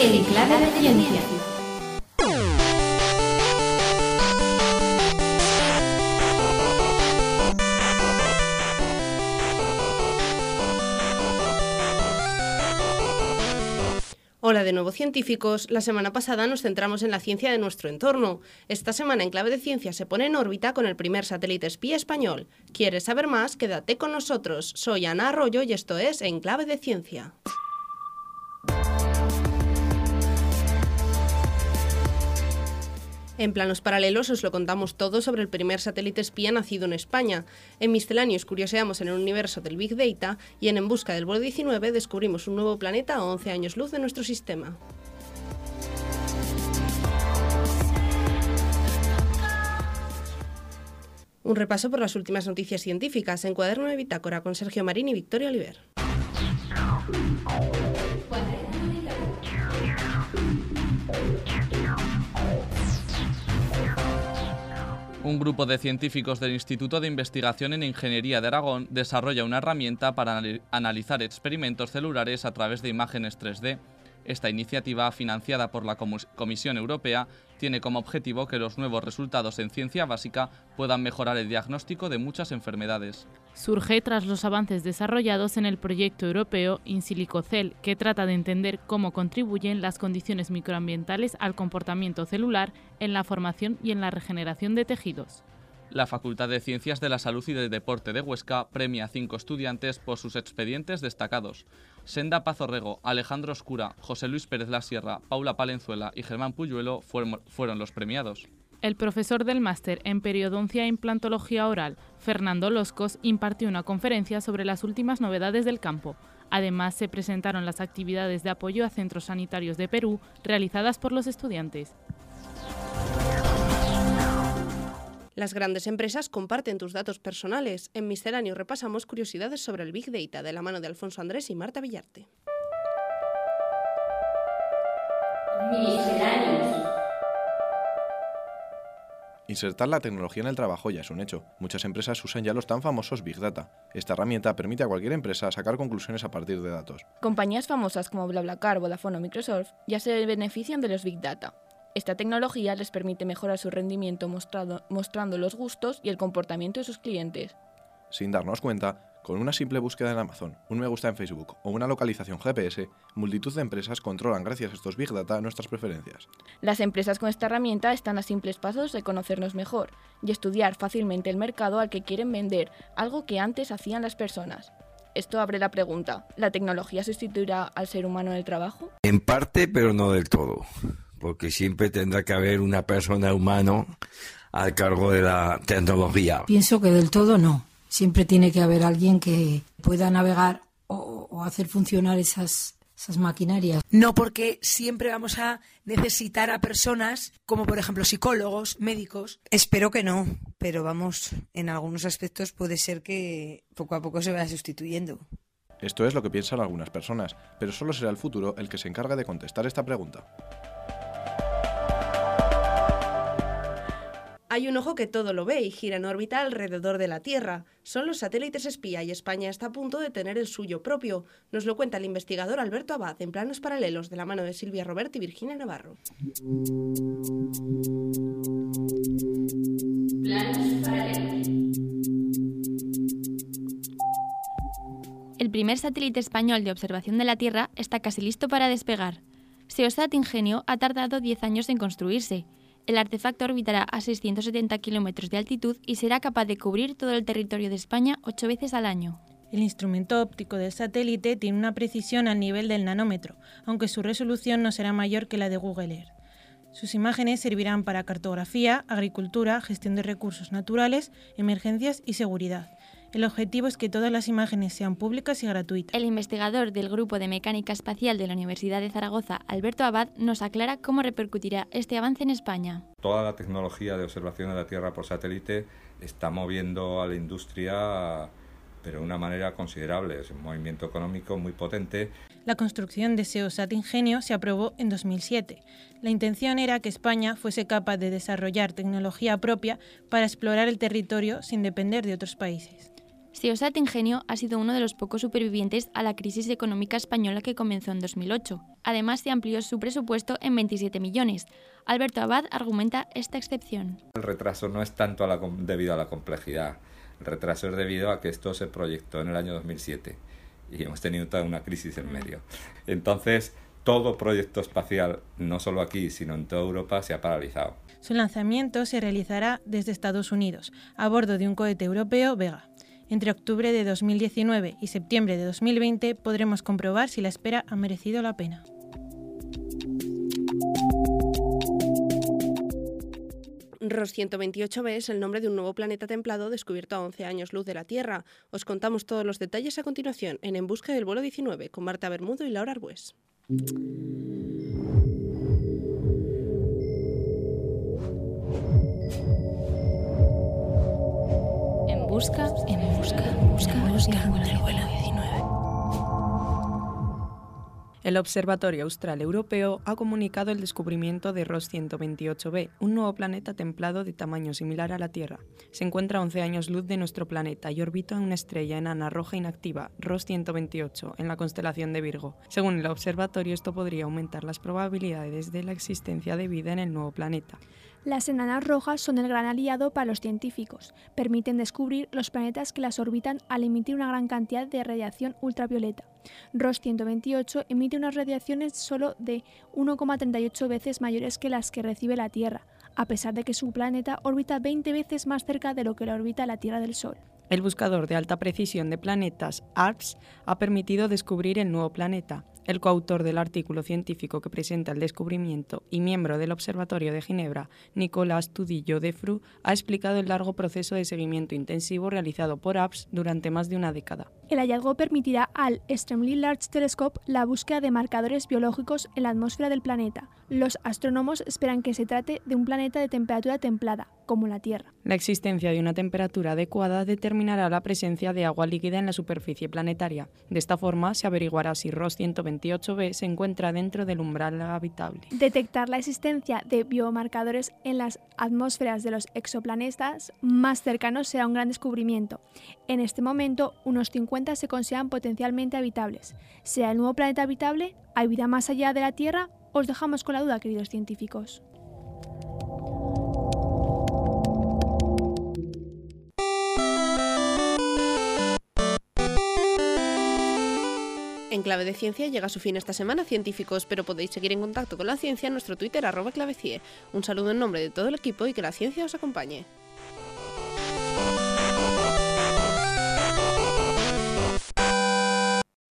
en Clave de Ciencia. Hola de nuevo científicos, la semana pasada nos centramos en la ciencia de nuestro entorno. Esta semana en Clave de Ciencia se pone en órbita con el primer satélite espía español. ¿Quieres saber más? Quédate con nosotros. Soy Ana Arroyo y esto es En Clave de Ciencia. En Planos Paralelos os lo contamos todo sobre el primer satélite espía nacido en España. En Misceláneos curioseamos en el universo del Big Data y en Busca del vuelo 19 descubrimos un nuevo planeta a 11 años luz de nuestro sistema. Un repaso por las últimas noticias científicas en Cuaderno de Bitácora con Sergio Marín y Victoria Oliver. Un grupo de científicos del Instituto de Investigación en Ingeniería de Aragón desarrolla una herramienta para analizar experimentos celulares a través de imágenes 3D. Esta iniciativa, financiada por la Comisión Europea, tiene como objetivo que los nuevos resultados en ciencia básica puedan mejorar el diagnóstico de muchas enfermedades. Surge tras los avances desarrollados en el proyecto europeo InSilicoCell, que trata de entender cómo contribuyen las condiciones microambientales al comportamiento celular en la formación y en la regeneración de tejidos. La Facultad de Ciencias de la Salud y del Deporte de Huesca premia a 5 estudiantes por sus expedientes destacados. Senda Pazorrego, Alejandro Oscura, José Luis Pérez La Sierra, Paula Palenzuela y Germán Puyuelo fueron los premiados. El profesor del máster en Periodoncia e Implantología Oral, Fernando Loscos, impartió una conferencia sobre las últimas novedades del campo. Además, se presentaron las actividades de apoyo a centros sanitarios de Perú realizadas por los estudiantes. Las grandes empresas comparten tus datos personales. En Misceláneo repasamos curiosidades sobre el Big Data de la mano de Alfonso Andrés y Marta Villarte. Misceláneos. Insertar la tecnología en el trabajo ya es un hecho. Muchas empresas usan ya los tan famosos Big Data. Esta herramienta permite a cualquier empresa sacar conclusiones a partir de datos. Compañías famosas como BlaBlaCar, Vodafone o Microsoft ya se benefician de los Big Data. Esta tecnología les permite mejorar su rendimiento mostrando los gustos y el comportamiento de sus clientes. Sin darnos cuenta, con una simple búsqueda en Amazon, un me gusta en Facebook o una localización GPS, multitud de empresas controlan gracias a estos Big Data nuestras preferencias. Las empresas con esta herramienta están a simples pasos de conocernos mejor y estudiar fácilmente el mercado al que quieren vender, algo que antes hacían las personas. Esto abre la pregunta, ¿la tecnología sustituirá al ser humano en el trabajo? En parte, pero no del todo, porque siempre tendrá que haber una persona humana al cargo de la tecnología. Pienso que del todo no. Siempre tiene que haber alguien que pueda navegar o hacer funcionar esas maquinarias. No, porque siempre vamos a necesitar a personas como, por ejemplo, psicólogos, médicos. Espero que no, pero vamos, en algunos aspectos puede ser que poco a poco se vaya sustituyendo. Esto es lo que piensan algunas personas, pero solo será el futuro el que se encargue de contestar esta pregunta. Hay un ojo que todo lo ve y gira en órbita alrededor de la Tierra. Son los satélites espía y España está a punto de tener el suyo propio. Nos lo cuenta el investigador Alberto Abad en Planos Paralelos de la mano de Silvia Robert y Virginia Navarro. Planos Paralelos. El primer satélite español de observación de la Tierra está casi listo para despegar. SEOSAT Ingenio ha tardado 10 años en construirse. El artefacto orbitará a 670 kilómetros de altitud y será capaz de cubrir todo el territorio de España 8 veces al año. El instrumento óptico del satélite tiene una precisión al nivel del nanómetro, aunque su resolución no será mayor que la de Google Earth. Sus imágenes servirán para cartografía, agricultura, gestión de recursos naturales, emergencias y seguridad. El objetivo es que todas las imágenes sean públicas y gratuitas. El investigador del Grupo de Mecánica Espacial de la Universidad de Zaragoza, Alberto Abad, nos aclara cómo repercutirá este avance en España. Toda la tecnología de observación de la Tierra por satélite está moviendo a la industria, pero de una manera considerable. Es un movimiento económico muy potente. La construcción de SEOSAT Ingenio se aprobó en 2007. La intención era que España fuese capaz de desarrollar tecnología propia para explorar el territorio sin depender de otros países. Seosat Ingenio ha sido uno de los pocos supervivientes a la crisis económica española que comenzó en 2008. Además, se amplió su presupuesto en 27 millones. Alberto Abad argumenta esta excepción. El retraso no es tanto debido a la complejidad. El retraso es debido a que esto se proyectó en el año 2007 y hemos tenido toda una crisis en medio. Entonces, todo proyecto espacial, no solo aquí, sino en toda Europa, se ha paralizado. Su lanzamiento se realizará desde Estados Unidos, a bordo de un cohete europeo Vega. Entre octubre de 2019 y septiembre de 2020 podremos comprobar si la espera ha merecido la pena. Ross 128b es el nombre de un nuevo planeta templado descubierto a 11 años luz de la Tierra. Os contamos todos los detalles a continuación en Busca del vuelo 19 con Marta Bermudo y Laura Arbués. En busca del vuelo 19. El Observatorio Austral Europeo ha comunicado el descubrimiento de Ross 128b, un nuevo planeta templado de tamaño similar a la Tierra. Se encuentra a 11 años luz de nuestro planeta y orbita una estrella enana roja inactiva, Ross 128, en la constelación de Virgo. Según el observatorio, esto podría aumentar las probabilidades de la existencia de vida en el nuevo planeta. Las enanas rojas son el gran aliado para los científicos. Permiten descubrir los planetas que las orbitan al emitir una gran cantidad de radiación ultravioleta. Ross 128 emite unas radiaciones solo de 1,38 veces mayores que las que recibe la Tierra, a pesar de que su planeta orbita 20 veces más cerca de lo que la orbita la Tierra del Sol. El buscador de alta precisión de planetas, ARPS, ha permitido descubrir el nuevo planeta. El coautor del artículo científico que presenta el descubrimiento y miembro del Observatorio de Ginebra, Nicolás Tudillo de Fru, ha explicado el largo proceso de seguimiento intensivo realizado por ARPS durante más de una década. El hallazgo permitirá al Extremely Large Telescope la búsqueda de marcadores biológicos en la atmósfera del planeta. Los astrónomos esperan que se trate de un planeta de temperatura templada, como la Tierra. La existencia de una temperatura adecuada determinará la presencia de agua líquida en la superficie planetaria. De esta forma, se averiguará si Ross 128b se encuentra dentro del umbral habitable. Detectar la existencia de biomarcadores en las atmósferas de los exoplanetas más cercanos será un gran descubrimiento. En este momento, unos 50 se consideran potencialmente habitables. ¿Será el nuevo planeta habitable? ¿Hay vida más allá de la Tierra? Os dejamos con la duda, queridos científicos. En Clave de Ciencia llega a su fin esta semana, científicos, pero podéis seguir en contacto con la ciencia en nuestro Twitter @clavecie. Un saludo en nombre de todo el equipo y que la ciencia os acompañe.